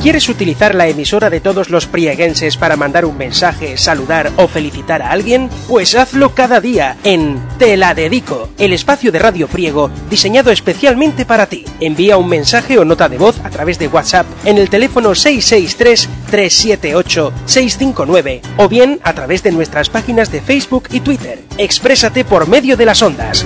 ¿Quieres utilizar la emisora de todos los prieguenses para mandar un mensaje, saludar o felicitar a alguien? Pues hazlo cada día en Te la Dedico, el espacio de Radio Priego diseñado especialmente para ti. Envía un mensaje o nota de voz a través de WhatsApp en el teléfono 663-378-659 o bien a través de nuestras páginas de Facebook y Twitter. Exprésate por medio de las ondas.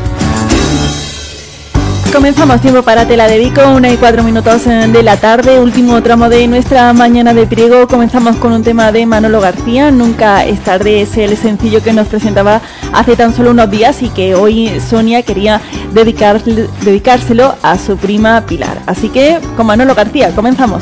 Comenzamos tiempo para Te la Dedico, 1:04 de la tarde, último tramo de nuestra mañana de Priego. Comenzamos con un tema de Manolo García, Nunca es tarde, es el sencillo que nos presentaba hace tan solo unos días y que hoy Sonia quería dedicárselo a su prima Pilar. Así que con Manolo García comenzamos.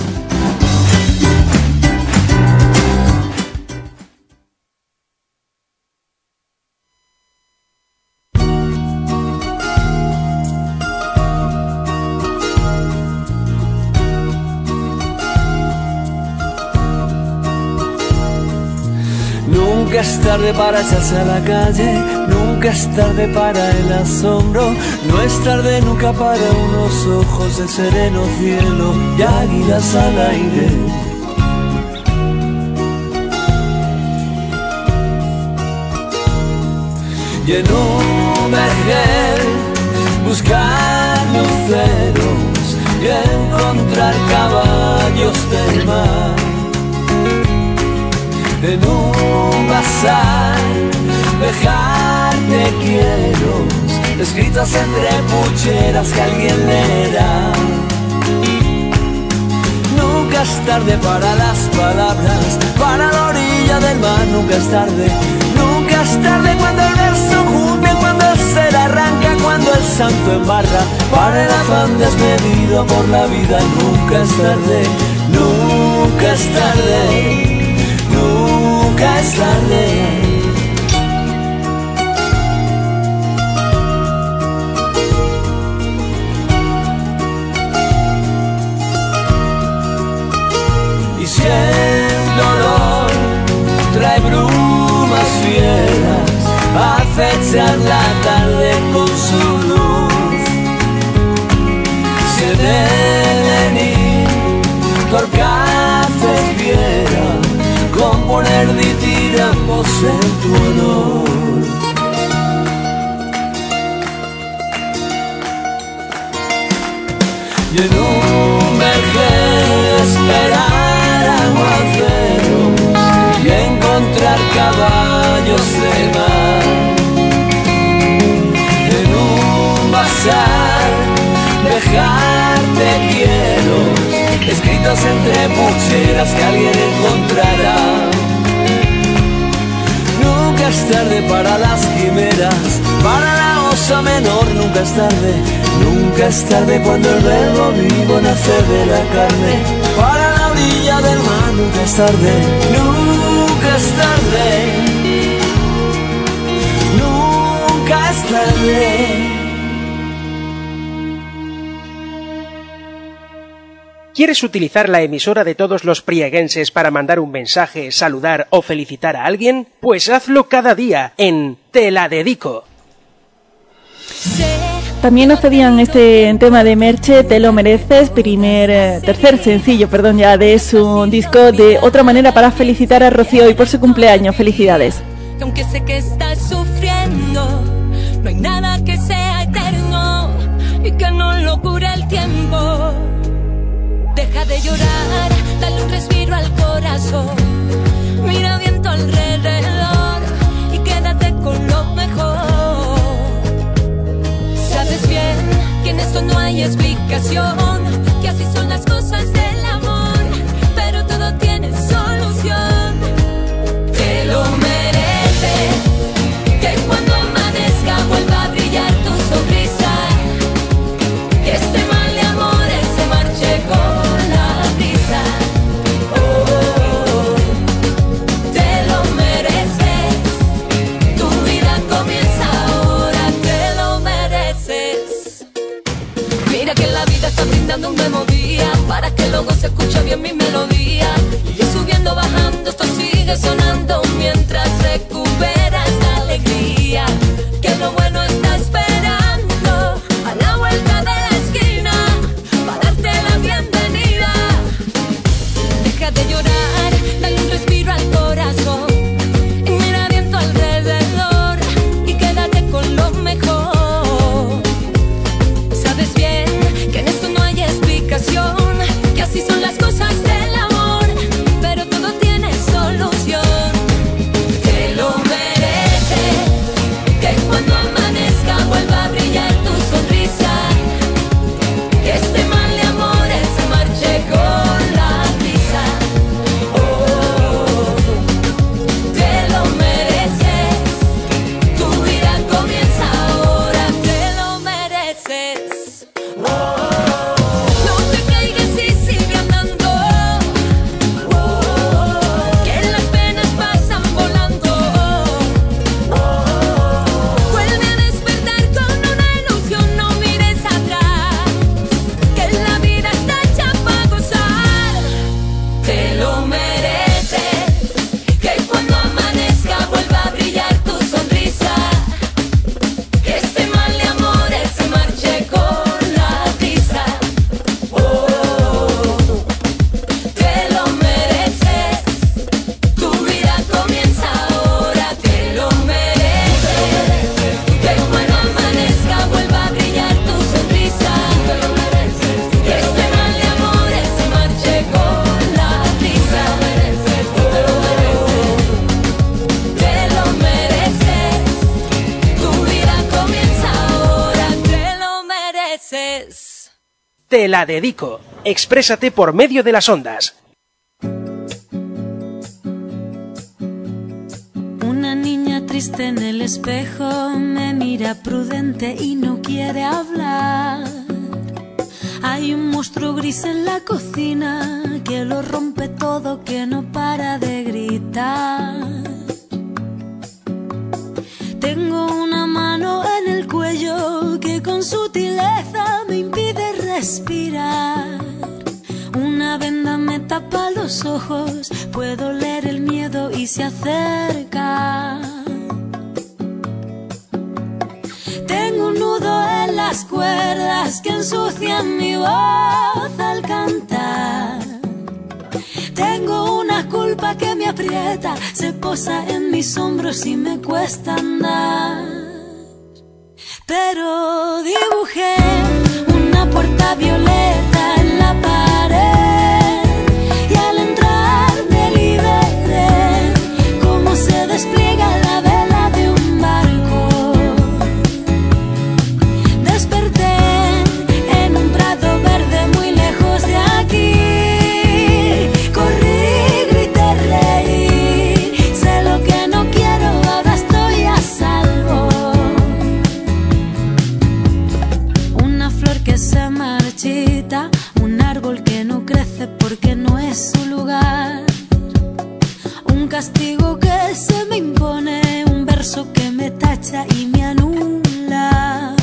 Nunca es tarde para echarse a la calle, nunca es tarde para el asombro, no es tarde nunca para unos ojos de sereno cielo y águilas al aire. Y en un vergel buscar luceros y encontrar caballos del mar. En un bazar, dejarte quiero, escritas entre pucheras que alguien leerá. Nunca es tarde para las palabras, para la orilla del mar, nunca es tarde. Nunca es tarde cuando el verso cumple, cuando el ser arranca, cuando el santo embarra, para el afán desmedido por la vida. Nunca es tarde, nunca es tarde. Nunca es tarde. Y si el dolor trae brumas fieras, acechan la tarde con su luz. Si en el Lenin Torcaces viera componer ditirambos en tu honor. Y en un vergel esperar aguaceros y encontrar caballos de mar. En un bazar dejarte quiero, escritos entre pucheras que alguien encontrará. Nunca es tarde para las quimeras, para la osa menor, nunca es tarde. Nunca es tarde cuando el verbo vivo nace de la carne, para la orilla del mar, nunca es tarde. Nunca es tarde. Nunca es tarde. ¿Quieres utilizar la emisora de todos los prieguenses para mandar un mensaje, saludar o felicitar a alguien? Pues hazlo cada día en Te la Dedico. También nos pedían este tema de Merche, Te lo mereces, tercer sencillo, ya de su disco de Otra manera para felicitar a Rocío hoy por su cumpleaños. Felicidades. Aunque sé que estás sufriendo, no hay nada que sea eterno y que no lo cure el tiempo. Deja de llorar, dale un respiro al corazón. Mira bien tu alrededor y quédate con lo mejor. Sabes bien que en esto no hay explicación, que así son las cosas del amor, pero todo tiene solución. Te lo mereces, que cuando amanezca vuelva a brillar tu sonrisa, que este mal de amores se marche con brindando un nuevo día para que luego se escuche bien mi melodía. Y yo subiendo, bajando, esto sigue sonando mientras recuperas la alegría. Que lo bueno está esperando a la vuelta de la esquina para darte la bienvenida. No te caigas y sigue andando, que las penas pasan volando. Vuelve a despertar con una ilusión, no mires atrás, que la vida está hecha para gozar. Te lo mereces, que cuando amanezca vuelva a brillar tu sonrisa, que este mal de amores se marche con la brisa. Te lo mereces, tu vida comienza ahora. Te lo mereces, que cuando amanezca vuelva a brillar tu sonrisa, que este mal de amores se marche con la brisa. Te lo mereces, tu vida comienza ahora. Te lo mereces. Te la dedico. Exprésate por medio de las ondas. Una niña triste en el espejo me mira prudente y no quiere hablar. Hay un monstruo gris en la cocina que lo rompe todo, que no para de gritar. Tengo una mano en el cuello que con sutileza me impide respirar. Una venda me tapa los ojos, puedo leer el miedo y se acerca. Tengo un nudo en las cuerdas que ensucian mi voz al cantar. Tengo una culpa que me aprieta, se posa en mis hombros y me cuesta andar. Pero dibujé una puerta violeta en la pared y al entrar me liberé, como se despliega la vela de un barco. Desperté en un prado verde muy lejos de aquí. Corrí, grité, reí, sé lo que no quiero, ahora estoy a salvo. Una flor que se marchita, un árbol que no crece porque no es su lugar. Un castigo que se me impone, un verso que me tacha y me anula.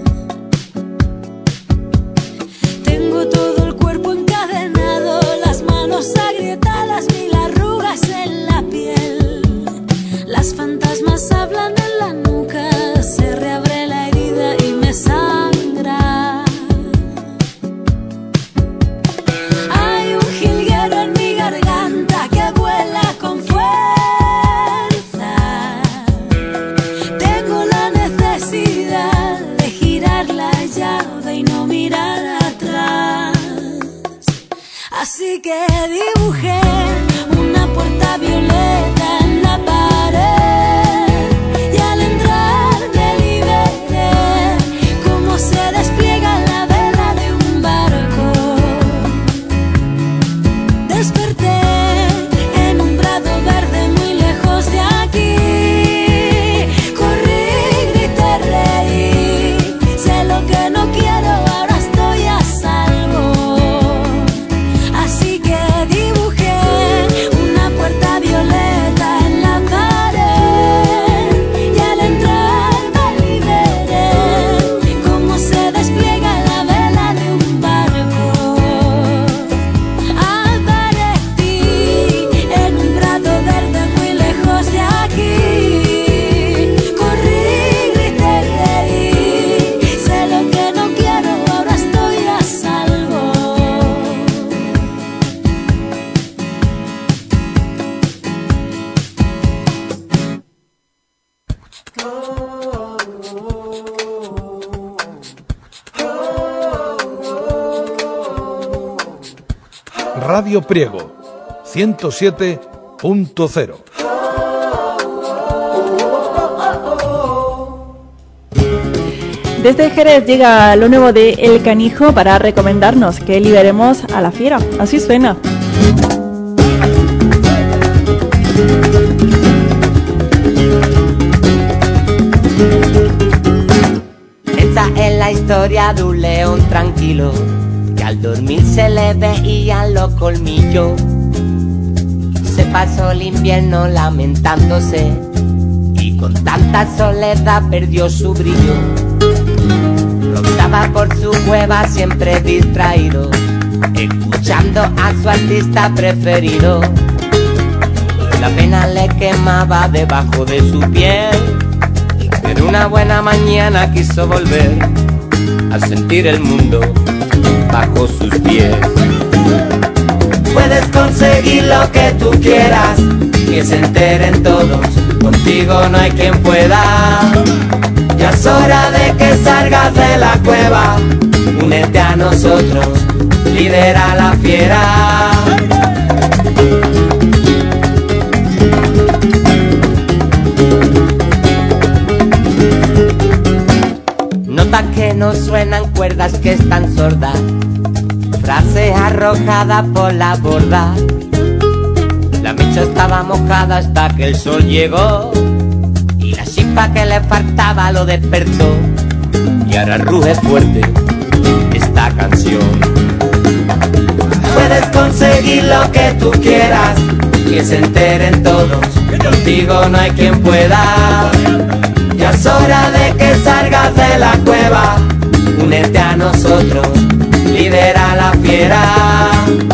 Tengo todo el cuerpo encadenado, las manos agrietadas, mil arrugas en la piel. Las fantasmas hablan en la nuca, se reabre la herida y me sangra. Hay un jilguero en mi garganta que vuela con fuerza. Tengo la necesidad de girar la llave y no mirar atrás. Así que dibujé una puerta violeta en la pared y al entrar me liberé, como se despliega la vela de un barco. Desperté en un prado verde muy lejos de aquí. Corrí, grité, reí, sé lo que no quiero, ahora estoy a salvo. Así que dibujé una puerta violeta en la pared y al entrar me liberé, como se despliega la vela de un barco. Aparecí en un prado verde muy lejos de aquí. Corrí, grité, reí, sé lo que no quiero, ahora estoy a salvo. Radio Priego 107.0. Desde Jerez llega lo nuevo de El Canijo para recomendarnos que liberemos a la fiera. Así suena. Esta es la historia historia de un león tranquilo que al dormir se le veían los colmillos. Se pasó el invierno lamentándose y con tanta soledad perdió su brillo. Rondaba por su cueva siempre distraído, escuchando a su artista preferido. La pena le quemaba debajo de su piel, pero una buena mañana quiso volver a sentir el mundo bajo sus pies. Puedes conseguir lo que tú quieras, que se enteren todos, contigo no hay quien pueda. Ya es hora de que salgas de la cueva, únete a nosotros, lidera la fiera. Notas que no suenan, cuerdas que están sordas, frases arrojadas por la borda. La mecha estaba mojada hasta que el sol llegó y la chispa que le faltaba lo despertó. Y ahora ruge fuerte esta canción. Puedes conseguir lo que tú quieras, que se enteren todos, contigo no hay quien pueda. Ya es hora de que salgas de la cueva, únete a nosotros, lidera la fiera.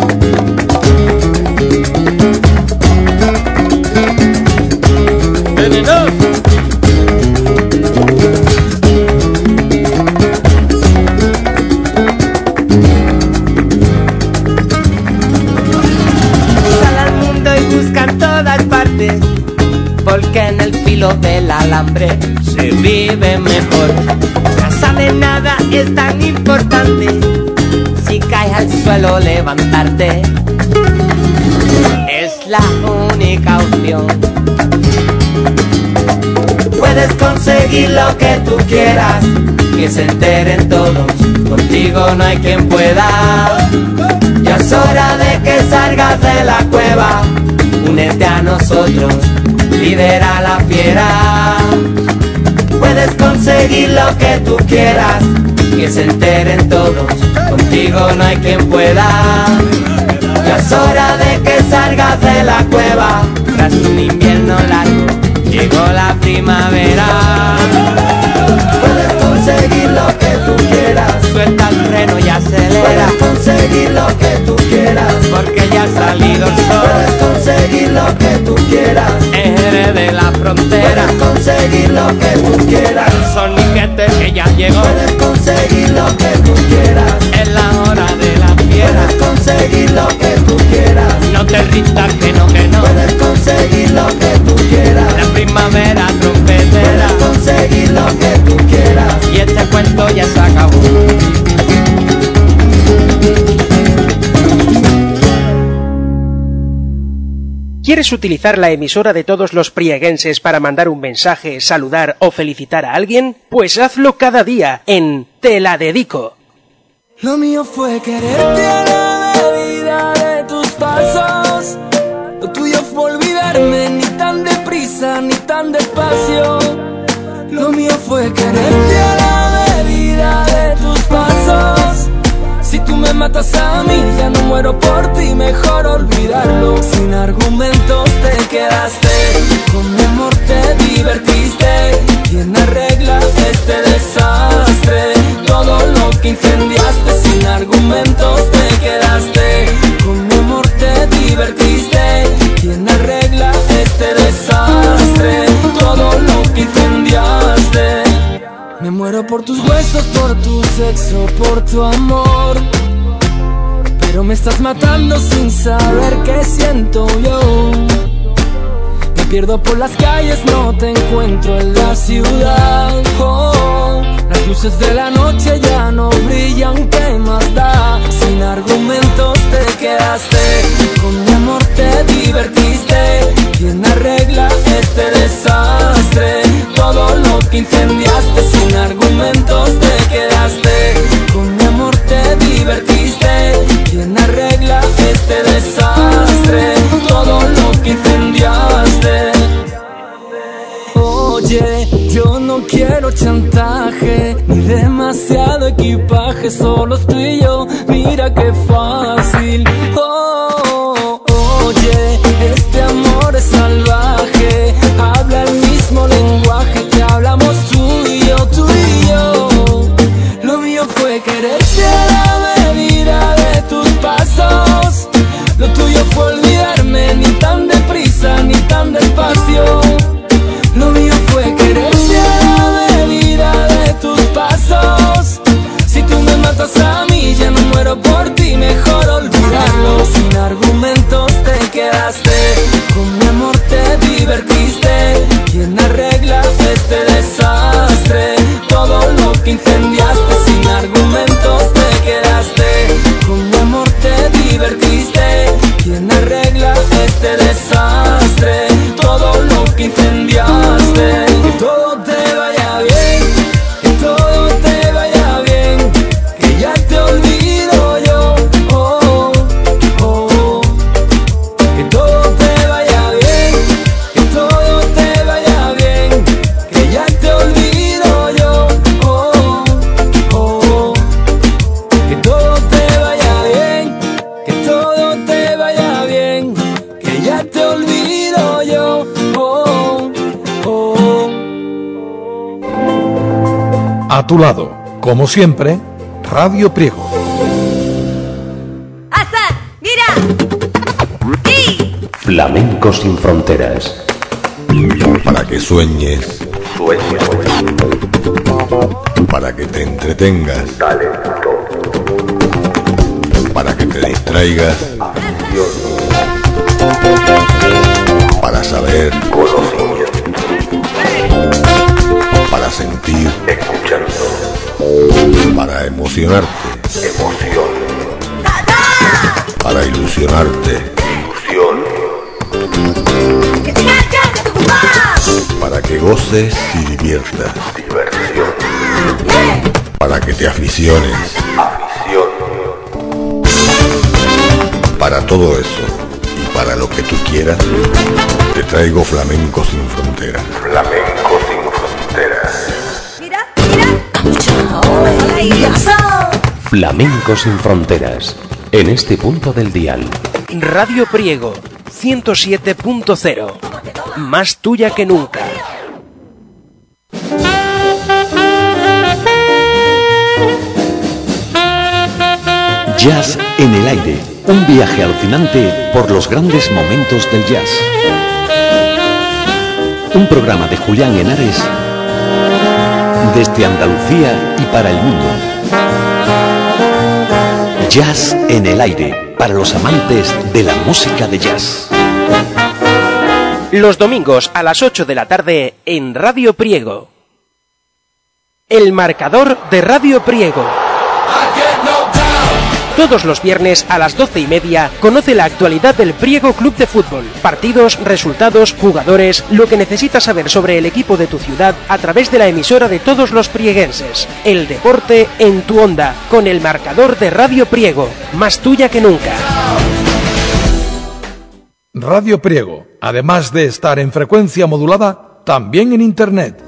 Sal al mundo y busca en todas partes, porque en el filo del alambre se vive mejor. No sabes nada, es tan importante, si caes al suelo levantarte es la única opción. Puedes conseguir lo que tú quieras, que se enteren todos, contigo no hay quien pueda. Ya es hora de que salgas de la cueva, únete a nosotros, lidera la fiera. Puedes conseguir lo que tú quieras, que se enteren todos, contigo no hay quien pueda. Ya es hora de que salgas de la cueva, tras un invierno largo llegó la primavera. Puedes conseguir lo que tú quieras, suelta el freno y acelera. Puedes conseguir lo que tú quieras, porque ya ha salido el sol. Puedes conseguir lo que tú quieras, en Jerez de la Frontera. Puedes conseguir lo que tú quieras, el soniquete que ya llegó. Puedes conseguir lo que tú quieras, es la hora de la fiera. Puedes conseguir lo que tú quieras, no te rindas que no, que no. Puedes conseguir lo que tú quieras, la primavera trompetera. Puedes conseguir lo que tú quieras, y este cuento ya se acabó. ¿Quieres utilizar la emisora de todos los prieguenses para mandar un mensaje, saludar o felicitar a alguien? Pues hazlo cada día en Te la dedico. Lo mío fue quererte a la medida de tus pasos. Lo tuyo fue olvidarme, ni tan deprisa ni tan despacio. Lo mío fue quererte a la medida de tus pasos. Si tú me matas a mí, ya no muero por ti, mejor olvidarlo. Sin argumentos te quedaste, con mi amor te divertiste. ¿Quién arregla este desastre? Todo lo que incendiaste, sin argumentos te quedaste. Con mi amor te divertiste. ¿Quién arregla este desastre? Todo lo que incendiaste. Me muero por tus huesos, por tu sexo, por tu amor. Pero me estás matando sin saber qué siento yo. Me pierdo por las calles, no te encuentro en la ciudad. Oh, las luces de la noche ya no brillan, ¿qué más da? Sin argumentos te quedaste, con mi amor te divertiste. ¿Quién arregla este desastre? Todo lo que incendiaste, sin argumentos te quedaste. Con mi amor te divertiste. ¿Quién arregla este desastre? Todo lo que incendiaste. Oye, yo no quiero chantaje ni demasiado equipaje. viaje solos tú y yo, mira qué fácil. Oye, este amor es salvaje, habla el mismo lenguaje que hablamos tú y yo, tú y yo. Lo mío fue quererte a la medida de tus pasos, lo tuyo fue olvidarme, ni tan deprisa ni tan despacio. Lo mío fue quererte a la medida de tus pasos. Si tú me matas a mí, ya no muero por ti, mejor olvidarlo. Sin argumentos te quedaste, con mi amor te divertiste. ¿Quién arregla este desastre? Todo lo que incendiaste, sin argumentos te quedaste, con mi amor te divertiste. ¿Quién arregla este desastre? Todo lo que incendiaste. Que todo te vaya bien, que todo te vaya bien, que ya te olvido yo. Que todo te vaya bien, que todo te vaya bien, que ya te olvido yo. Que todo te vaya bien, que todo te vaya bien, que ya te olvido yo. A tu lado, como siempre, Radio Priego. Flamenco sin fronteras. Para que sueñes, para que te entretengas, para que te distraigas, para saber, para sentir, para emocionarte, para ilusionarte, para que goces y diviertas, para que te aficiones, para todo eso y para lo que tú quieras, te traigo Flamenco sin fronteras. Flamenco sin fronteras. Flamenco sin fronteras. En este punto del dial. Radio Priego 107.0. Más tuya que nunca. Jazz en el aire. Un viaje alucinante por los grandes momentos del jazz. Un programa de Julián Henares desde Andalucía y para el mundo. Jazz en el aire, para los amantes de la música de jazz. Los domingos a las 8 de la tarde en Radio Priego. El marcador de Radio Priego. Todos los viernes a las 12:30 conoce la actualidad del Priego Club de Fútbol. Partidos, resultados, jugadores, lo que necesitas saber sobre el equipo de tu ciudad a través de la emisora de todos los prieguenses. El deporte en tu onda, con el marcador de Radio Priego. Más tuya que nunca. Radio Priego, además de estar en frecuencia modulada, también en Internet.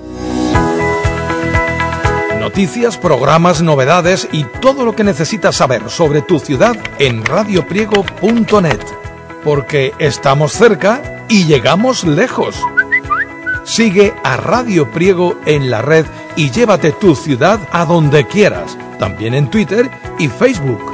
Noticias, programas, novedades y todo lo que necesitas saber sobre tu ciudad en radiopriego.net. Porque estamos cerca y llegamos lejos. Sigue a Radio Priego en la red y llévate tu ciudad a donde quieras. También en Twitter y Facebook.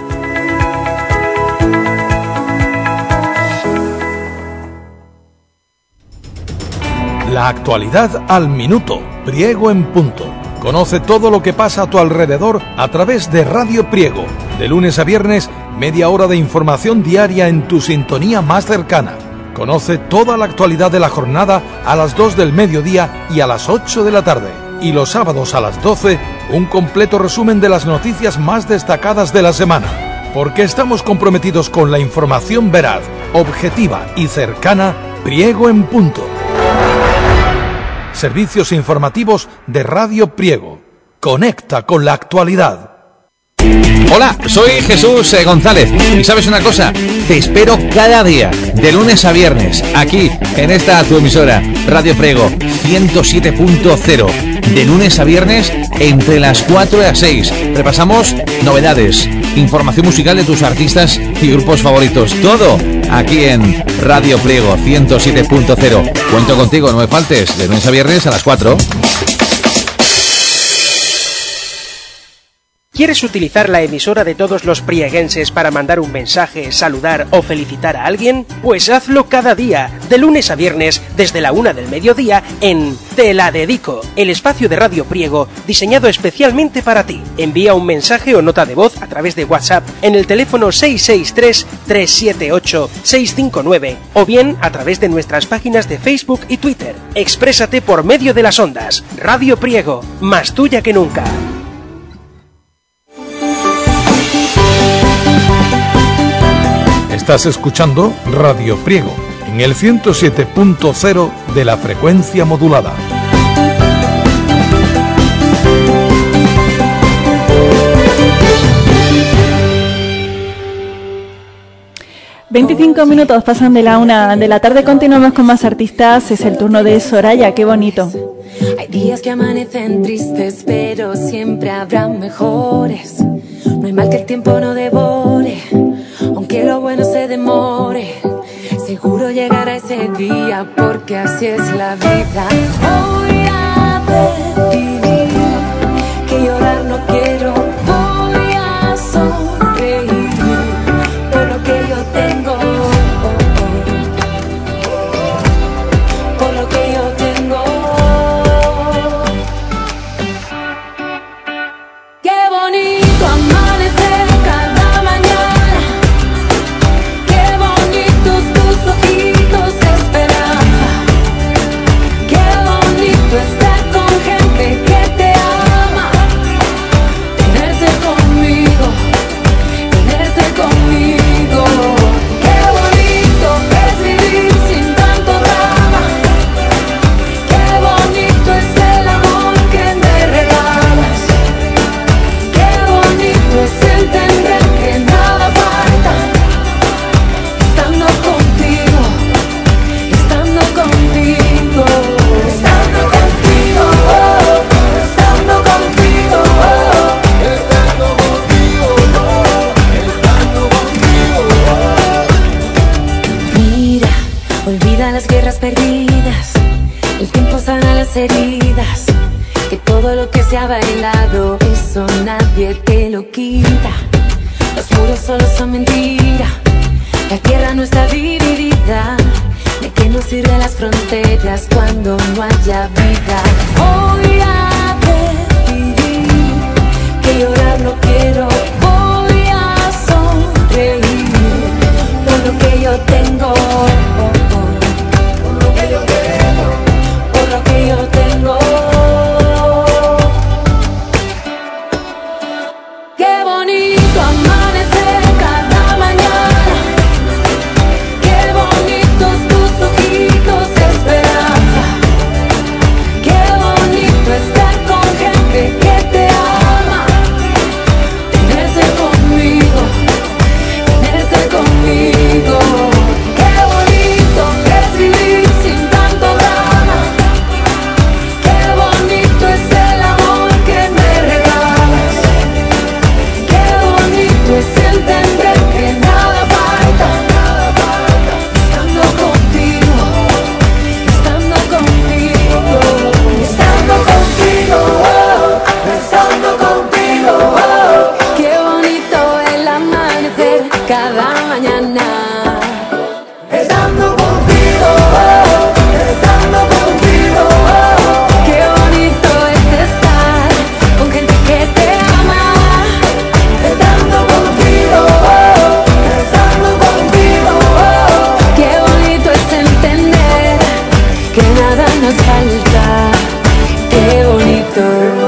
La actualidad al minuto. Priego en punto. Conoce todo lo que pasa a tu alrededor a través de Radio Priego. De lunes a viernes, media hora de información diaria en tu sintonía más cercana. Conoce toda la actualidad de la jornada a las 2 del mediodía y a las 8 de la tarde. Y los sábados a las 12, un completo resumen de las noticias más destacadas de la semana. Porque estamos comprometidos con la información veraz, objetiva y cercana. Priego en punto. Servicios informativos de Radio Priego. Conecta con la actualidad. Hola, soy Jesús González y ¿sabes una cosa? Te espero cada día, de lunes a viernes, aquí en esta tu emisora, Radio Priego 107.0, de lunes a viernes entre las 4 y las 6. Repasamos novedades, información musical de tus artistas y grupos favoritos, todo aquí en Radio Priego 107.0. Cuento contigo, no me faltes, de lunes a viernes a las 4. ¿Quieres utilizar la emisora de todos los prieguenses para mandar un mensaje, saludar o felicitar a alguien? Pues hazlo cada día, de lunes a viernes, desde la 1 del mediodía, en Te la Dedico, el espacio de Radio Priego diseñado especialmente para ti. Envía un mensaje o nota de voz a través de WhatsApp en el teléfono 663-378-659 o bien a través de nuestras páginas de Facebook y Twitter. Exprésate por medio de las ondas. Radio Priego, más tuya que nunca. Estás escuchando Radio Priego en el 107.0 de la frecuencia modulada. ...25 minutos pasan de la 1 de la tarde... continuamos con más artistas... ...es el turno de Soraya, qué bonito. Hay días que amanecen tristes, pero siempre habrá mejores. No hay mal que el tiempo no devore, aunque lo bueno se demore. Seguro llegará ese día, porque así es la vida. Voy a decidir que llorar no quiero. Voy a sonreír por lo que yo tengo, por lo que yo tengo. Qué bonito amanecer cada mañana. Qué bonitos tus ojitos de esperanza. Qué bonito estar con gente que te ama. Tenerte conmigo, tenerte conmigo. Qué bonito es vivir sin tanto drama. Qué bonito es el amor que me regalas. Qué bonito es entender que nada falta, estando contigo, estando contigo, estando contigo, estando contigo, estando contigo, Mira, olvida las guerras perdidas, el tiempo sana las heridas. Que todo lo que se ha bailado, eso nadie te lo quita. Los muros solo son mentira, la tierra no está dividida. ¿De qué nos sirven las fronteras cuando no haya vida? Voy a decidir que llorar no quiero. Voy a sonreír por lo que yo tengo, por lo que yo tengo, por lo que yo tengo. Qué bonito amanecer cada mañana. Qué bonitos tus ojitos de esperanza. Qué bonito estar con gente que te ama. Tenerte conmigo, tenerte conmigo. Qué bonito es vivir sin tanto drama. Qué bonito es el amor que me regalas. Qué bonito es entender que nada falta, estando contigo, estando contigo, estando contigo, estando contigo. Qué bonito el amanecer cada mañana. Estando contigo, estando contigo. Qué bonito es estar con gente que te ama. Estando contigo, estando contigo. Qué bonito es entender que nada nos falta. Qué bonito.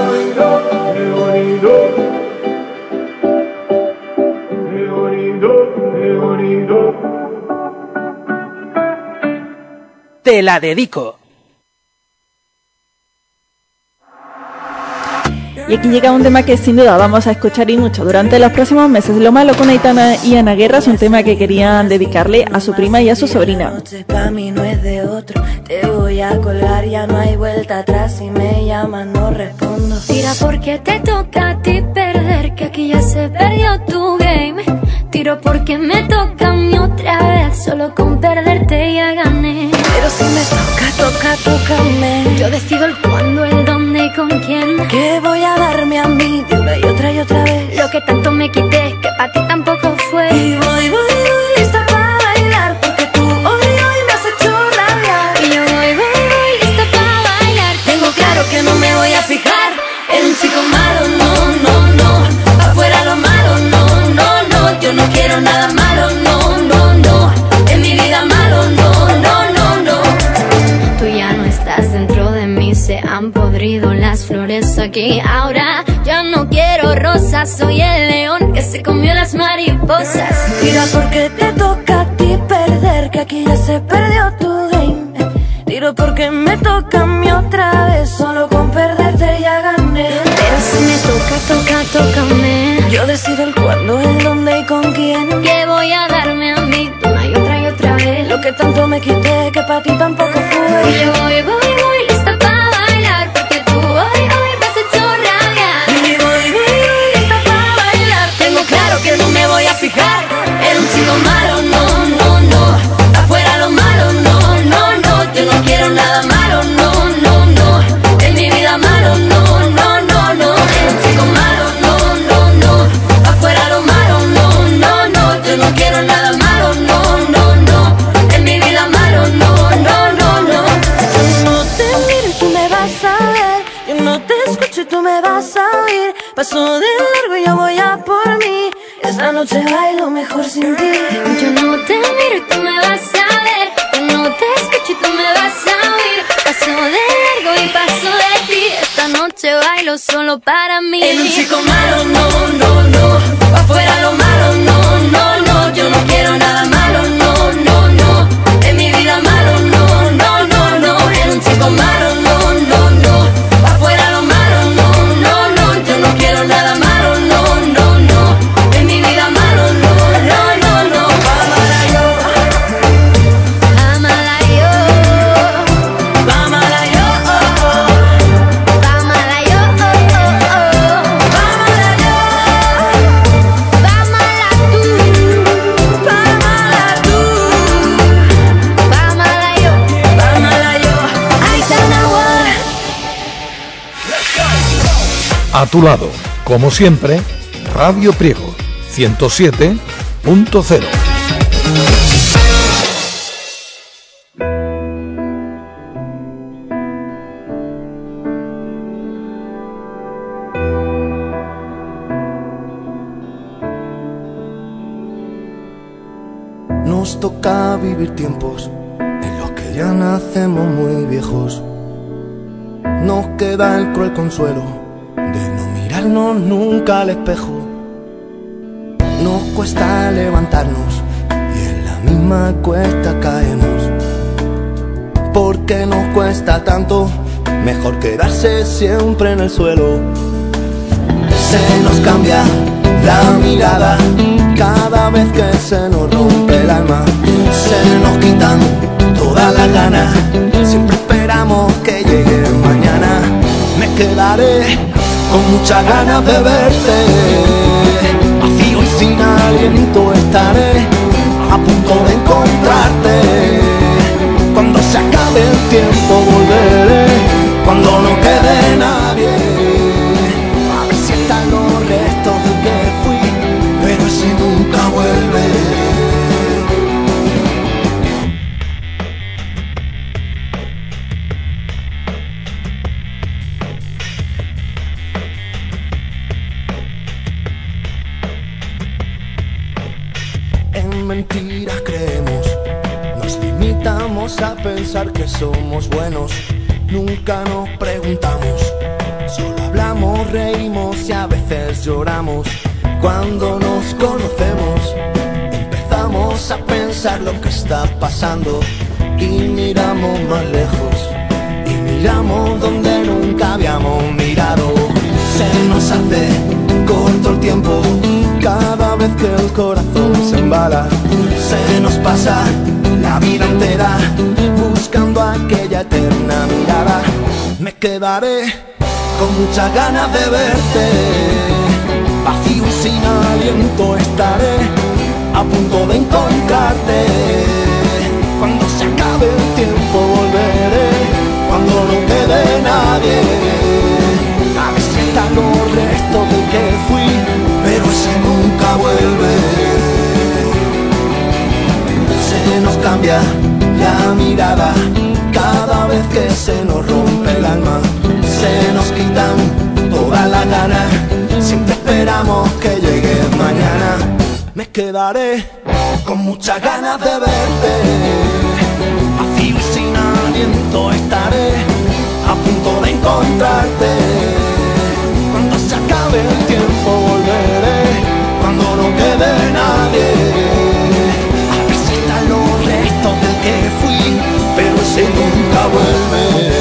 Te la dedico. Y aquí llega un tema que sin duda vamos a escuchar y mucho durante los próximos meses. Lo malo con Aitana y Ana Guerra es un tema que querían dedicarle a su prima y a su sobrina. Pa' mí no es de otro, te voy a colgar, ya no hay vuelta atrás. Si me llaman no respondo. Tira porque te toca a ti perder, que aquí ya se perdió tu game. Tiro porque me toca a mí otra vez, solo con perderte ya gané. Pero si me toca, tócame. Yo decido el cuándo, el dónde y con quién. ¿Qué voy a darme a mí de una y otra vez? Lo que tanto me quité, que pa' ti tampoco fue. Y voy lista para bailar, porque tú hoy me has hecho rabiar. Y yo voy lista para bailar. Tengo claro que no me voy a fijar en un chico malo, no. Afuera lo malo, no. Yo no quiero nada malo, no. En mi vida malo, no. Tú ya no estás dentro de mí, se han podrido las flores aquí. Ahora ya no quiero rosas, soy el león que se comió las mariposas. Tira porque te toca a ti perder, que aquí ya se perdió tu game. Tiro porque me toca a mí otra vez, solo con perderte ya gané. Pero si me toca, tócame. Yo decido el cuándo, el dónde y con quién. ¿Qué voy a darme a mí una y otra vez? Lo que tanto me quité, que para ti tampoco fue. Y yo voy lista para bailar, porque tú hoy me has hecho rabiar. Y voy lista para bailar. Tengo claro que no me voy a fijar en un chico malo, no. Afuera lo malo, no. Yo no quiero nada malo, no. En mi vida malo, no. En un chico malo, no. Afuera lo malo, no. Yo no quiero nada malo, no. En mi vida malo, no. Yo no te miro y tú me vas a ver. Yo no te escucho y tú me vas a oír. Paso de largo y yo voy a por mí. Esta noche bailo mejor sin ti. Yo no te miro y tú me vas a ver. Yo no te escucho y tú me vas a oír. Paso de largo y paso de ti. Esta noche bailo solo para mí. En un chico malo, no. Afuera lo malo, no. Yo no quiero nada malo, no. En mi vida malo, no. En un chico malo, no. Afuera lo malo, no. Yo no quiero nada malo, no. En mi vida malo, no. Amala yo. A tu lado, como siempre, Radio Priego 107.0. Nos toca vivir tiempos en los que ya nacemos muy viejos. Nos queda el cruel consuelo de no mirarnos nunca al espejo. Nos cuesta levantarnos y en la misma cuesta caemos. Porque nos cuesta tanto, mejor quedarse siempre en el suelo. Se nos cambia la mirada cada vez que se nos rompe el alma. Se nos quitan todas las ganas, siempre esperamos que llegue mañana. Me quedaré con muchas ganas de verte, vacío y sin aliento estaré, a punto de encontrarte. Cuando se acabe el tiempo volveré, cuando no quede nadie, a ver si están los restos de que fui, pero si nunca vuelve. En mentiras creemos, nos limitamos a pensar que somos buenos. Nunca nos preguntamos, solo hablamos, reímos y a veces lloramos. Cuando nos conocemos, empezamos a pensar lo que está pasando y miramos más lejos y miramos donde nunca habíamos mirado. Se nos hace corto el tiempo cada vez que el corazón se embala. Se nos pasa la vida entera buscando aquella eterna mirada. Me quedaré con muchas ganas de verte, vacío y sin aliento estaré a punto de encontrarte. Cuando se acabe el tiempo volveré, cuando no quede nadie. A ver si están los restos del que fui, pero ese nunca vuelve. Se nos cambia la mirada cada vez que se nos rompe el alma. Se nos quitan todas las ganas, siempre esperamos que llegue mañana. Me quedaré con muchas ganas de verte, vacío y sin aliento estaré a punto de encontrarte. Cuando se acabe el tiempo volveré, cuando no quede nadie. A ver si están los restos del que fui, pero ese nunca vuelve.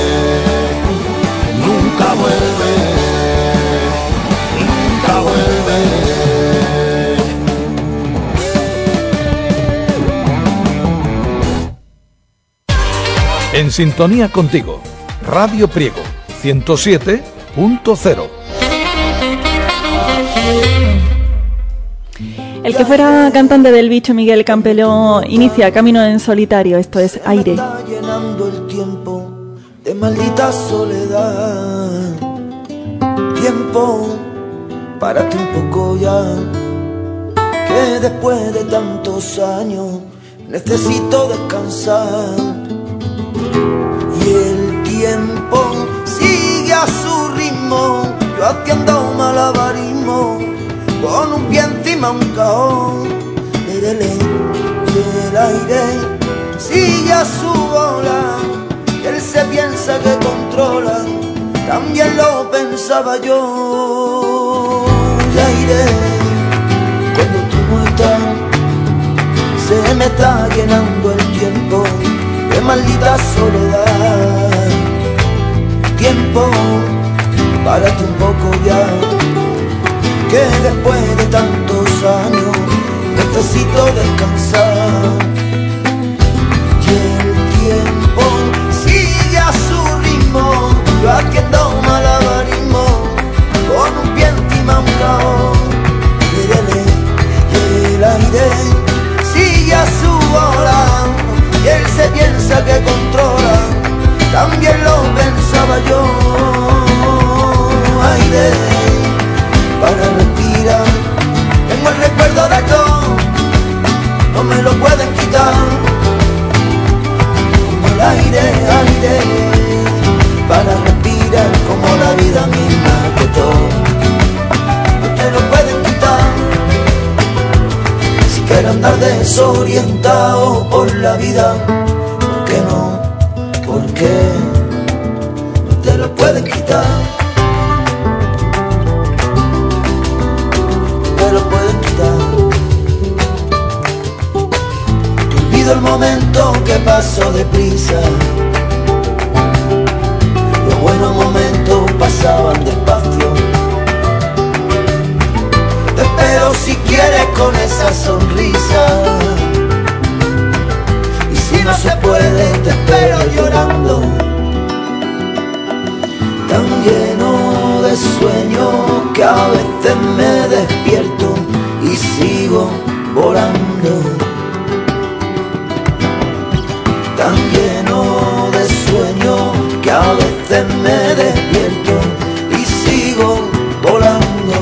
Nunca vuelve, nunca vuelve. En sintonía contigo, Radio Priego 107.0. El que fuera cantante del Bicho, Miguel Campello, inicia camino en solitario. Esto es Aire. Está llenando el tiempo de maldita soledad. Tiempo, párate un poco ya, que después de tantos años necesito descansar. Y el tiempo sigue a su ritmo, yo haciendo malabarismo, con un pie encima un cajón. Lelele, y el aire sigue a su bola, él se piensa que controla, también lo pensaba yo. Y aire, cuando tú no estás, se me está llenando el tiempo de maldita soledad. Tiempo, párate un poco ya, que después de tantos años necesito descansar. Y el tiempo sigue a su ritmo, yo haciendo malabarismo, con un pie encima un cajón. Y el aire sigue a su bola, y él se piensa que controla, también lo pensaba yo. Aire, para respirar, tengo el recuerdo de todo, no me lo pueden quitar. Como el aire, aire, para respirar, como la vida misma que todo, no te lo pueden quitar. Si quieres andar desorientado por la vida, ¿por qué no? ¿Por qué no te lo pueden quitar? El momento que pasó deprisa, los buenos momentos pasaban despacio. Te espero si quieres con esa sonrisa, y si no se puede te espero llorando, tan lleno de sueño que a veces me despierto y sigo volando. Tan lleno de sueño que a veces me despierto y sigo volando.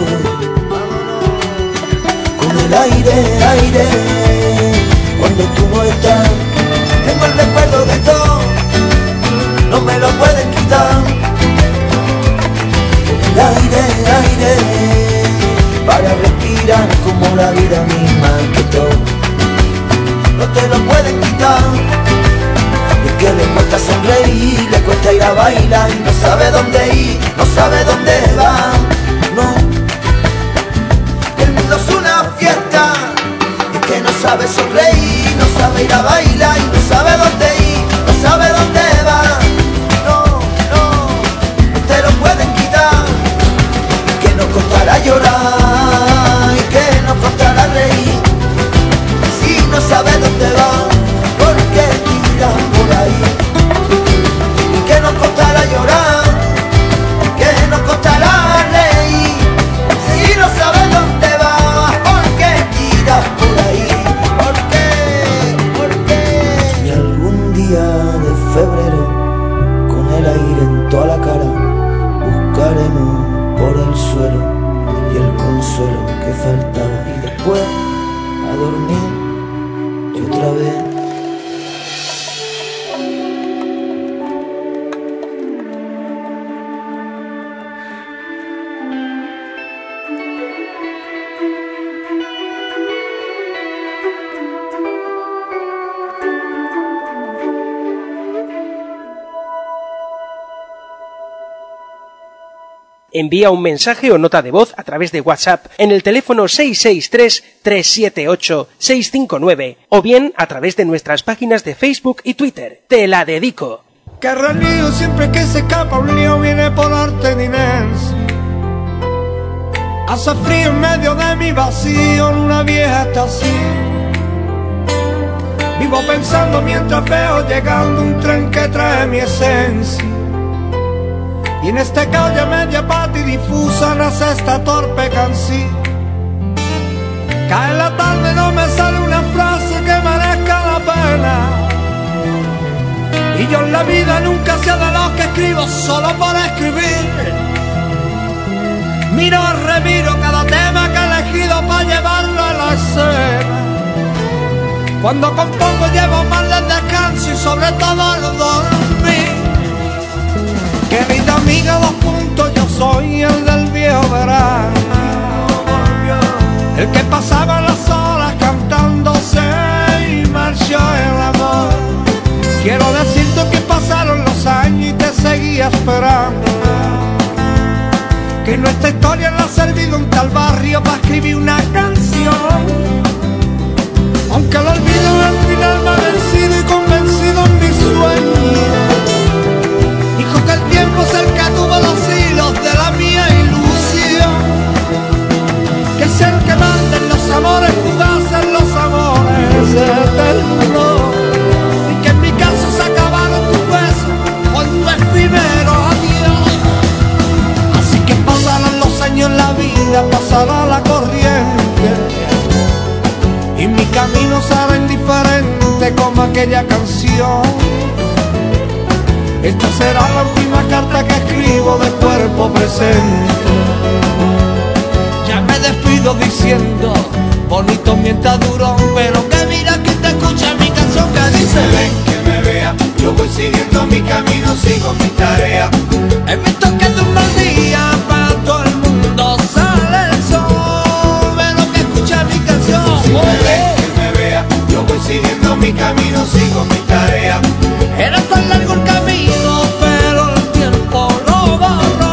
Con el aire, aire, cuando tú no estás, tengo el recuerdo de todo, no me lo pueden quitar. Con el aire, aire, para respirar como la vida misma que todo, no te lo pueden quitar. Que le cuesta sonreír, le cuesta ir a bailar y no sabe dónde ir, no sabe dónde va, no. El mundo es una fiesta, y es que no sabe sonreír, no sabe ir a bailar y no sabe dónde ir, no sabe dónde va, no, no, no te lo pueden quitar. dormir y otra vez. Envía un mensaje o nota de voz a través de WhatsApp en el teléfono 663-378-659 o bien a través de nuestras páginas de Facebook y Twitter. Te la dedico. Que relío siempre que se escapa un lío viene por arte de Inés. Hace frío en medio de mi vacío en una vieja estación. Vivo pensando mientras veo llegando un tren que trae mi esencia. Y en esta calle media pata y difusa nace esta torpe canción. Cae la tarde, no me sale una frase que merezca la pena. Y yo en la vida nunca sé de lo que escribo solo por escribir. Miro, reviro cada tema que he elegido para llevarlo a la escena. Cuando compongo llevo más de descanso y sobre todo el dormir. Querida amiga, 2 puntos, yo soy el del viejo verano, el que pasaba las horas cantándose y marchó el amor. Quiero decirte que pasaron los años y te seguía esperando, que nuestra historia le ha servido un tal barrio para escribir una canción. Aunque el olvido al final me ha vencido y convencido en mi sueño. Dijo que el tiempo es el que tuvo los hilos de la mía ilusión, que es el que manda en los amores fugaces, en los amores eternos, y que en mi caso se acabaron tus besos con tu efímero adiós. Así que pasarán los años en la vida, pasará la corriente, y mi camino será indiferente como aquella canción. Esta será la última carta que escribo de cuerpo presente. Ya me despido diciendo, bonito mientras duró, pero que mira que te escucha mi canción que dice: ven que me vea, yo voy siguiendo mi camino, sigo mi tarea. He visto que de un mal día para todo el mundo sale el sol, pero que escucha mi canción. Si me ven que me vea, yo voy siguiendo mi camino, sigo mi tarea. Era tan largo el camino, pero el tiempo lo borró.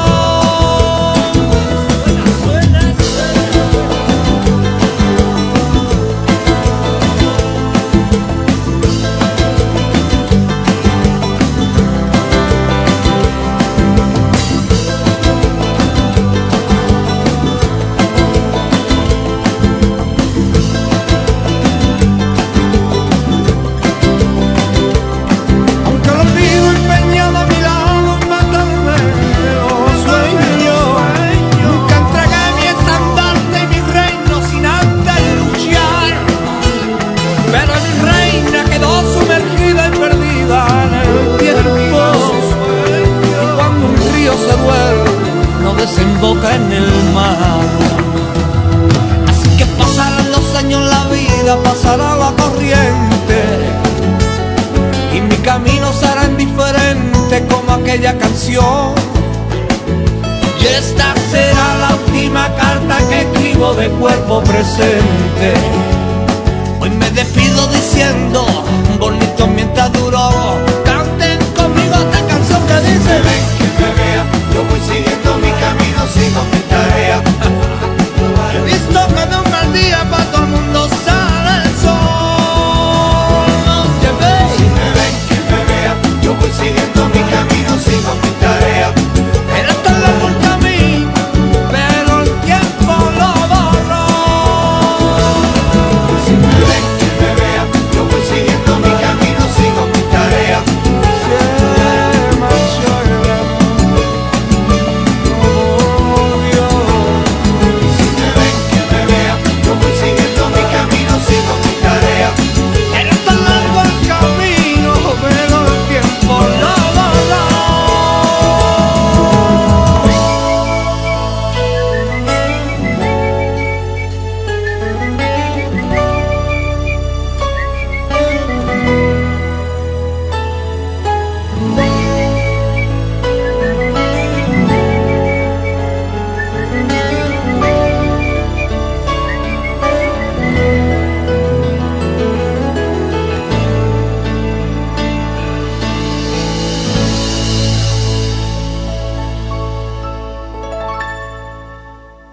Desemboca en el mar. Así que pasarán los años, la vida pasará la corriente, y mi camino será indiferente como aquella canción. Y esta será la última carta que escribo de cuerpo presente. Hoy me despido diciendo, bonito mientras duró. Canten conmigo esta canción que dice: ven que me vea, yo voy siguiendo mi camino, sigo mi tarea. He visto que de un mal día para todo el mundo sale el sol. Si me ven que me vea, yo voy siguiendo mi camino, sigo mi tarea. Era tan largo el camino, pero el tiempo lo borró. Si me ven que me vea, yo voy siguiendo mi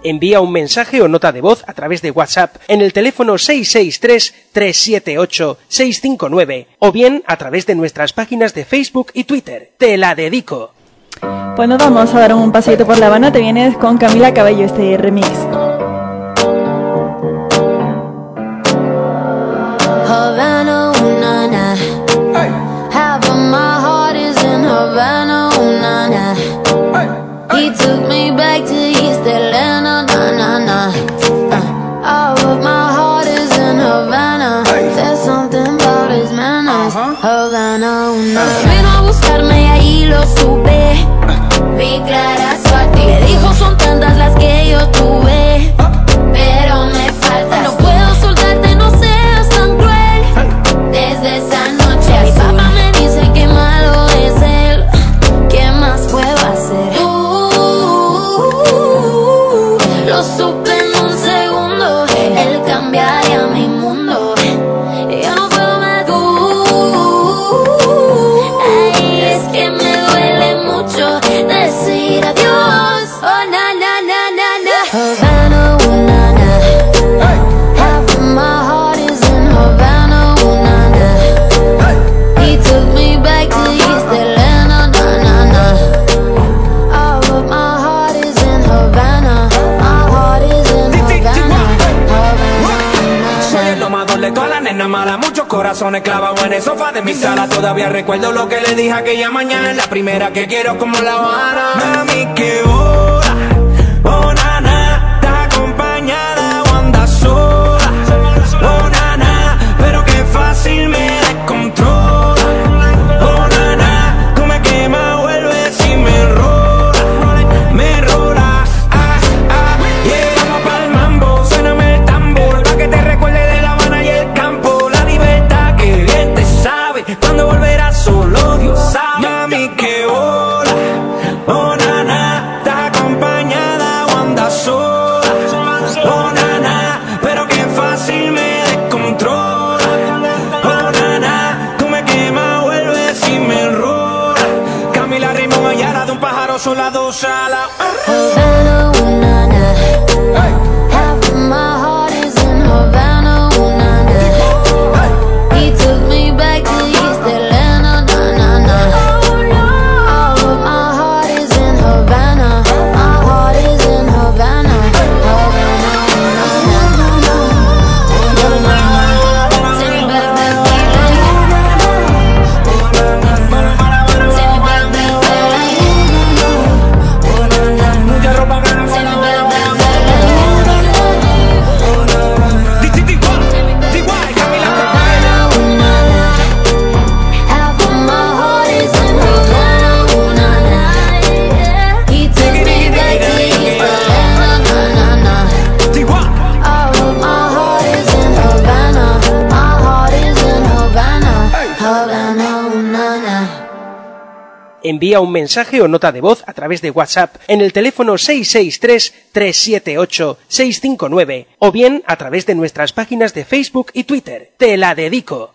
Envía un mensaje o nota de voz a través de WhatsApp en el teléfono 663-378-659 o bien a través de nuestras páginas de Facebook y Twitter. Te la dedico. Pues nos vamos a dar un paseito por La Habana. Te vienes con Camila Cabello, este remix. Havana, ooh, na, na. Half of my heart is in Havana, ooh, na, na. He took me back to East Atlanta, na, na, na. All of my heart is in Havana. There's something about his manners. Havana, ooh, na, na. Vino a buscarme y ahí lo supe. Vi clara su actitud. Me dijo son tantas las que yo tuve, pero me falta. No puedo soltarte, no seas tan cruel. Desde esa noche mi papá me dice que malo es él. ¿Qué más puedo hacer? Lo supe en un segundo. Él cambiaría mi mundo. Yo no puedo más. Ay, es que me duele mucho decir adiós. Oh, na, na, na, na, na. Havana, ooh, na, na. Half of my heart is in Havana, ooh, na, na. He took me back to East Atlanta, na, na, na. All of my heart is in Havana. My heart is in Havana. Soy el domador de toda la nena mala, muchos corazones clavados en el sofá de mi sala. Todavía recuerdo lo que le dije aquella mañana. La primera que quiero como La Habana. Mami, que hora, oh nana, estás acompañada o andas sola. Oh nana, pero qué fácil me descontrola. Oh nana, como me quema, vuelve si me rola, llegamos pa'l mambo, suéname el tambor, pa' que te recuerde de La Habana y el campo. La libertad que bien te sabe, cuando volverás solo Dios sabe. Mami, que hola, oh nana, estás acompañada o andas sola. Oh nana, pero qué fácil me descontrola. Oh nana, tú me quemas, vuelve si me rola. Camila rimó Ayala de un pájaro sola, dos alas. Havana, ooh, na, na. Half of my heart is in Havana, ooh, na, na. He took me back to East Atlanta, na, na, na. All of my heart is in Havana. My heart is in Havana. Havana, ooh, na, na. Take me back that way. Take me back that way. Mucha ropa blanca. Envía un mensaje o nota de voz a través de WhatsApp en el teléfono 663-378-659 o bien a través de nuestras páginas de Facebook y Twitter. Te la dedico.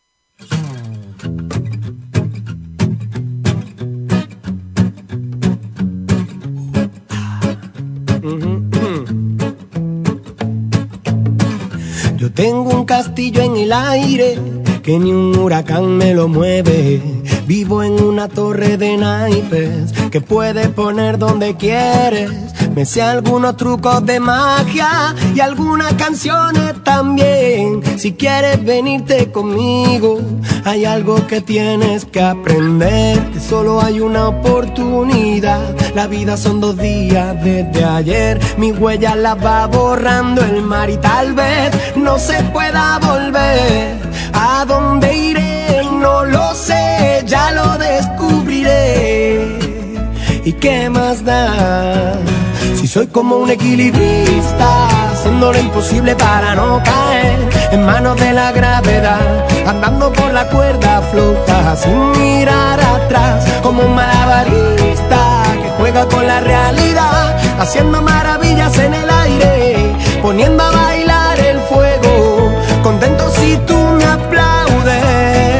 Yo tengo un castillo en el aire que ni un huracán me lo mueve. Vivo en una torre de naipes que puedes poner donde quieres. Me sé algunos trucos de magia y algunas canciones también. Si quieres venirte conmigo, hay algo que tienes que aprender, que solo hay una oportunidad. La vida son 2 días desde ayer. Mi huella la va borrando el mar y tal vez no se pueda volver. ¿A dónde iré? No lo sé, ya lo descubriré. ¿Y qué más da? Si soy como un equilibrista, haciendo lo imposible para no caer en manos de la gravedad, andando por la cuerda floja sin mirar atrás, como un malabarista que juega con la realidad, haciendo maravillas en el aire, poniendo a bailar el fuego, contento si tú me aplaudes.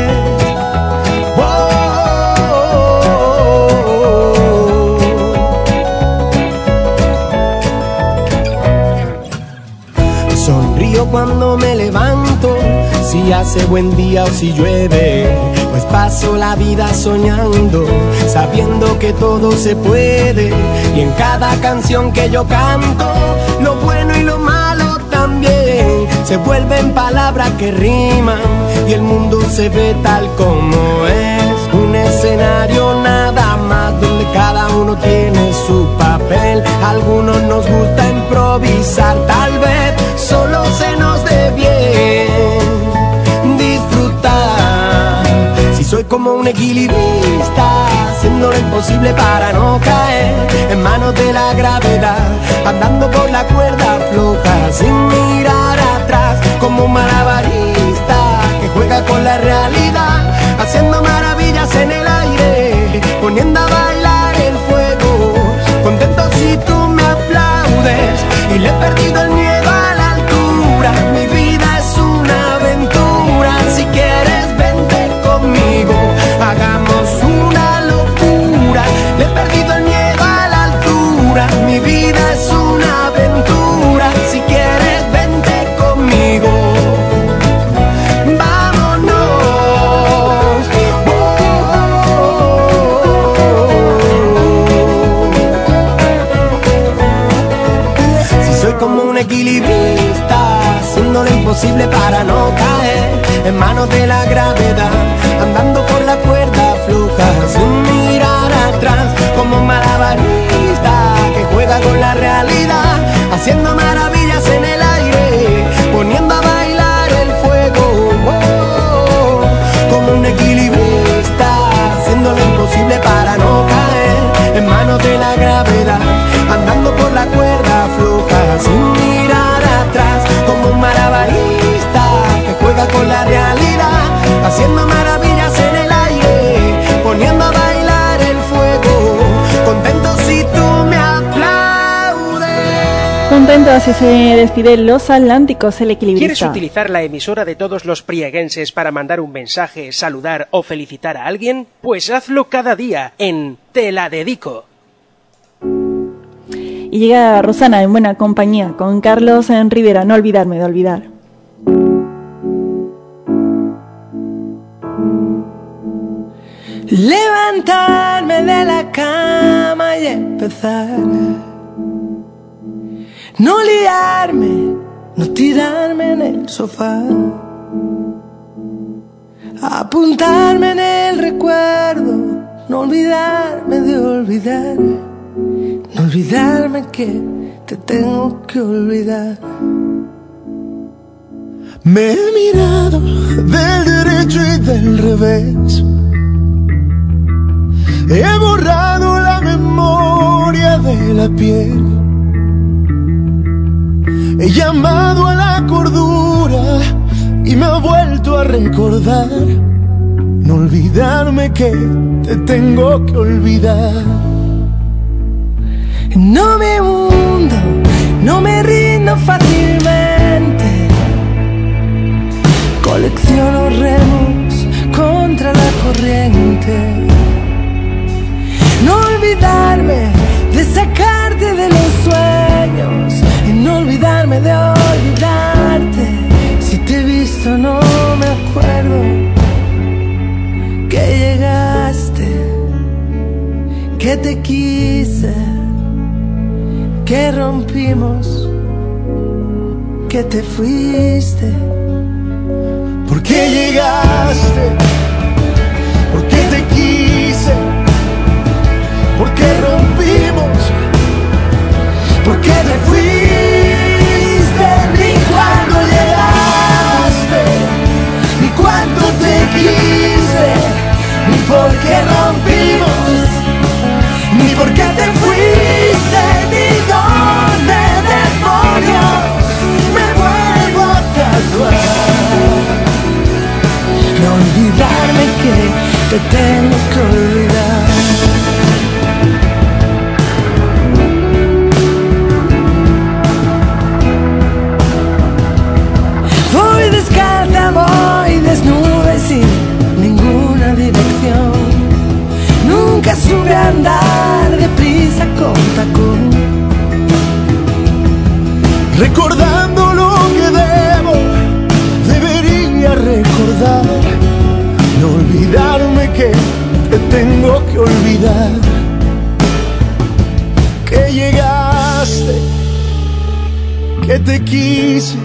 cuando me levanto, si hace buen día o si llueve, pues paso la vida soñando, sabiendo que todo se puede. Y en cada canción que yo canto, lo bueno y lo malo también se vuelven palabras que riman, y el mundo se ve tal como es, un escenario nada más donde cada uno tiene su papel. A algunos nos gusta improvisar, tal vez solo se nos dé bien disfrutar. Si soy como un equilibrista, haciendo lo imposible para no caer en manos de la gravedad, andando por la cuerda floja sin mirar atrás, como un malabarista que juega con la realidad, haciendo maravillas en el aire, poniendo a bailar el fuego. Contento si tú me aplaudes, y le he perdido el miedo a la altura. Mi vida es una aventura, si quieres vente conmigo, hagamos una locura. Le he perdido el miedo a la altura, mi vida es una aventura, si quieres vente conmigo. Equilibrista, haciendo lo imposible para no caer en manos de la gravedad, andando por la cuerda floja sin mirar atrás, como un malabarista que juega con la realidad, haciendo maravillas en el aire, poniendo a bailar el fuego. Como un equilibrista, haciendo lo imposible para no caer en manos de la gravedad, andando por la cuerda floja sin mirar atrás, como un malabarista que juega con la realidad, haciendo maravillas en el aire, poniendo a bailar el fuego. Contento si tú me aplaudes. Contento, así se despiden los Atlánticos, el equilibrista. ¿Quieres utilizar la emisora de todos los prieguenses para mandar un mensaje, saludar o felicitar a alguien? Pues hazlo cada día en Te la dedico. Y llega Rosana en buena compañía con Carlos en Rivera, no olvidarme de olvidar. Levantarme de la cama y empezar, no liarme, no tirarme en el sofá, apuntarme en el recuerdo, no olvidarme de olvidar, no olvidarme que te tengo que olvidar. Me he mirado del derecho y del revés, he borrado la memoria de la piel, he llamado a la cordura y me he vuelto a recordar, no olvidarme que te tengo que olvidar. No me hundo, no me rindo fácilmente, colecciono remos contra la corriente. No olvidarme de sacarte de los sueños y no olvidarme de olvidarte. Si te he visto no me acuerdo que llegaste, que te quise, que rompimos, que te fuiste. ¿Por qué llegaste? ¿Por qué te quise? ¿Por qué rompimos? ¿Por qué te fuiste? Ni cuando llegaste, ni cuánto te quise, ni por qué rompimos, ni por qué te fuiste, ni dónde demonios me vuelvo a tatuar. No olvidarme que te tengo que olvidar. Voy descalza, voy desnuda y sin ninguna dirección. Nunca supe andar deprisa con tacón. Recordando lo que debo olvidar que llegaste, que te quise,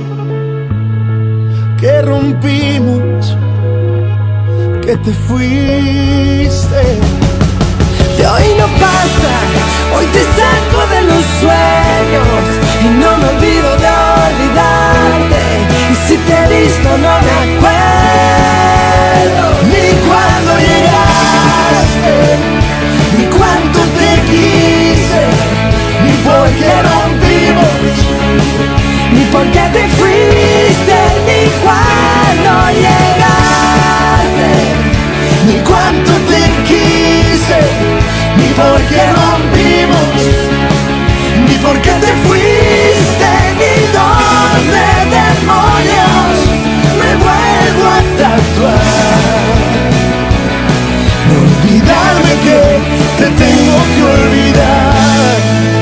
que rompimos, que te fuiste. De hoy no pasa, hoy te saco de los sueños y no me olvido de olvidarte. Y si te he visto no me acuerdo ni cuando llegaste, ni cuánto te quise, ni por qué rompimos, ni por qué te fuiste, ni cuando llegaste, ni cuánto te quise, ni por qué rompimos, ni por qué te fuiste, ni dónde demonios me vuelvo a tatuar. No olvidarme que te tengo que olvidar.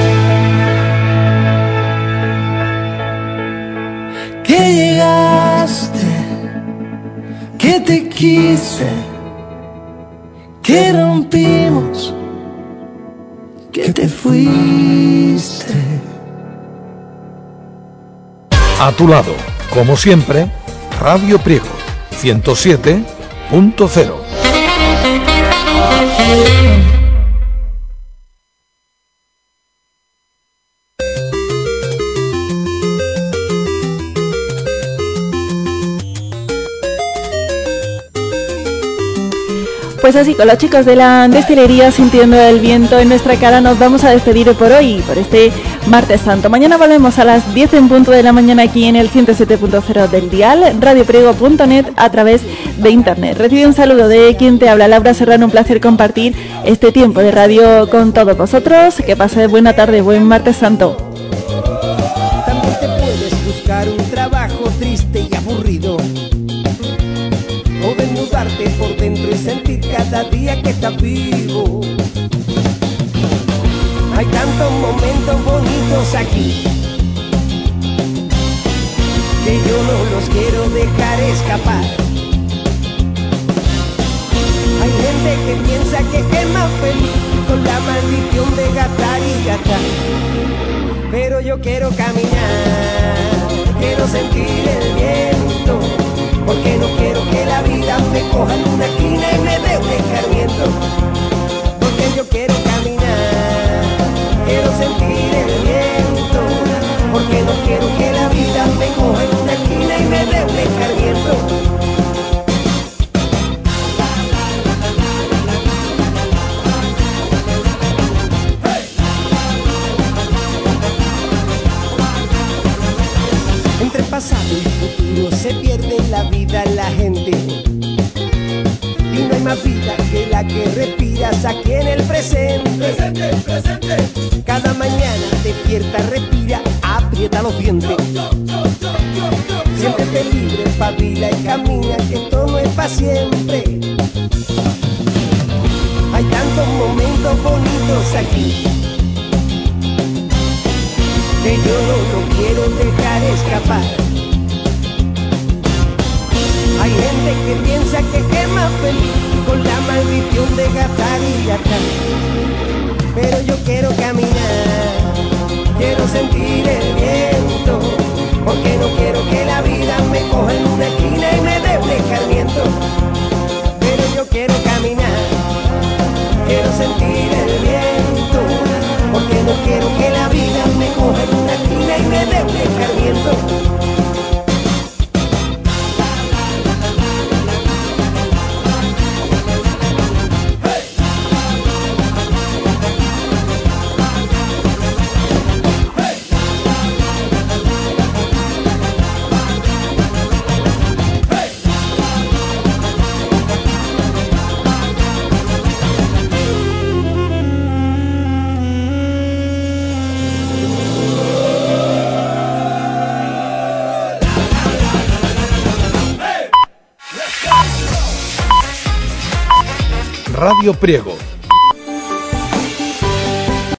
Que llegaste, que te quise, que rompimos, que te fuiste. A tu lado, como siempre, Radio Priego 107.0. Pues así, con los chicos de la destilería sintiendo el viento en nuestra cara, nos vamos a despedir por hoy, por este martes santo. Mañana volvemos a las 10 en punto de la mañana aquí en el 107.0 del dial, radiopriego.net, a través de internet. Recibe un saludo de quien te habla, Laura Serrano. Un placer compartir este tiempo de radio con todos vosotros. Que pases buena tarde, buen martes santo. También te puedes buscar un trabajo triste y aburrido, o desnudarte por dentro y sentir cada día que estás vivo. Hay tantos momentos bonitos aquí que yo no los quiero dejar escapar. Hay gente que piensa que es más feliz con la maldición de gastar y gastar, pero yo quiero caminar, quiero sentir el viento, porque no quiero que la vida me coja en una esquina y me dé un escarmiento. Porque yo quiero caminar, quiero sentir el viento, porque no quiero que la vida me coja en una esquina y me dé un escarmiento. Entre pasado y futuro se pierde en la vida la gente, y no hay más vida que la que respiras aquí en el presente. Presente, presente. Cada mañana despierta, respira, aprieta los dientes. Siéntete libre, espabila y camina, que esto no es para siempre. Hay tantos momentos bonitos aquí que yo no quiero dejar escapar. Hay gente que piensa que es más feliz con la maldición de gastar y gastar, pero yo quiero caminar, quiero sentir el viento, porque no quiero que la vida me coja en una esquina y me dé un escarmiento. Pero yo quiero caminar, quiero sentir el viento, porque no quiero que la vida me coja en una esquina y me dé un escarmiento. Radio Priego